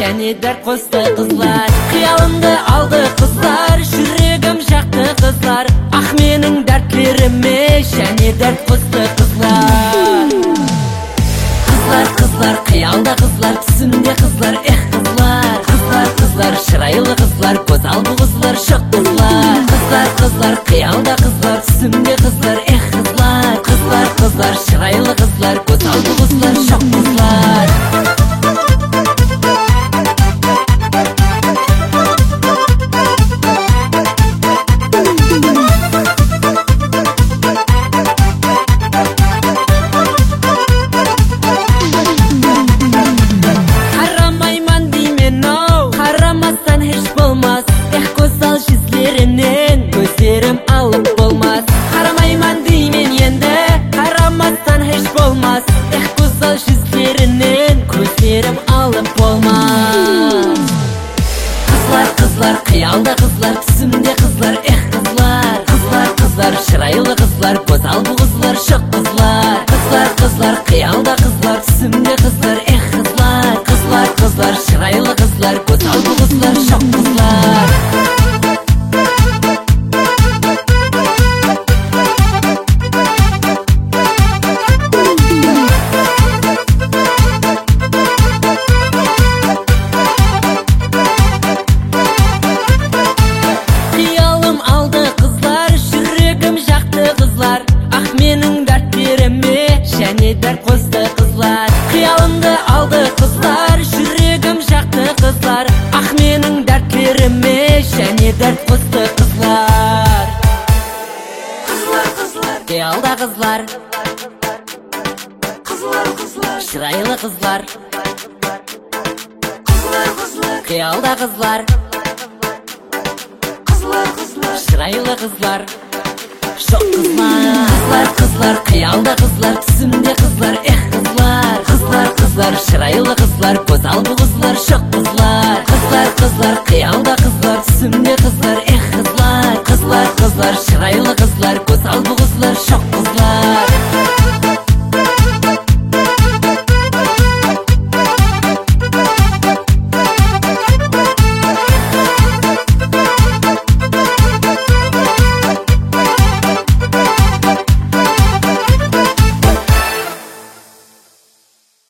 және дәр қосты қызлар. Қиялымды алды қызлар, жүрегім жақты қызлар. Ақ менің дәртлеріме және дәр қосты қызлар. Қызлар, қызлар, қиялда қызлар, түсімде қызлар, қызлар. Қызлар, қызлар, шырайлы қызлар, көз алды қызлар, шық қызлар. Қызлар, қызлар, қиялда қызлар, түсімде қызлар, қызлар. Қызлар, қызлар, шырайлы қызлар, көз алды қызлар, шық қызлар. Көздерім алып болмас, қарамайман деймен енді, қарамастан еш болмас. Көз ал жүздерінен, көздерім алып болмас. Қызлар, қызлар, қиялда қызлар, түсімде қызлар, қызлар. Қызлар, қызлар, шырайлы қызлар, көз алды қызлар, шық қызлар. Қызлар, қызлар, қиялда қызлар, түсімде қызлар, қызлар. Қызлар, қызлар, шырайлы қызлар, көз алды қызлар, шық қызлар. Дәр қосты қызлар, қиялымды алды қызлар, жүрегім жақты қызлар. Ақ менің дәртлеріме және дәр қосты қызлар. Қызлар, қызлар, қиялда қызлар, қызлар, қызлар, шырайлы қызлар. Қызлар, қызлар, қиялда қызлар, қызлар, қызлар, шырайлы қызлар. Шық қызлар. Қызлар, қызлар, қиялда қызлар, түсімде қызлар, қызлар. Қызлар, қызлар, шырайлы қызлар, көз алды қызлар, шық қызлар. Қызлар, қызлар, қиялда қызлар, түсімде қызлар, қызлар. Қызлар, қызлар, шырайлы қызлар, көз алды қызлар, шық қызлар.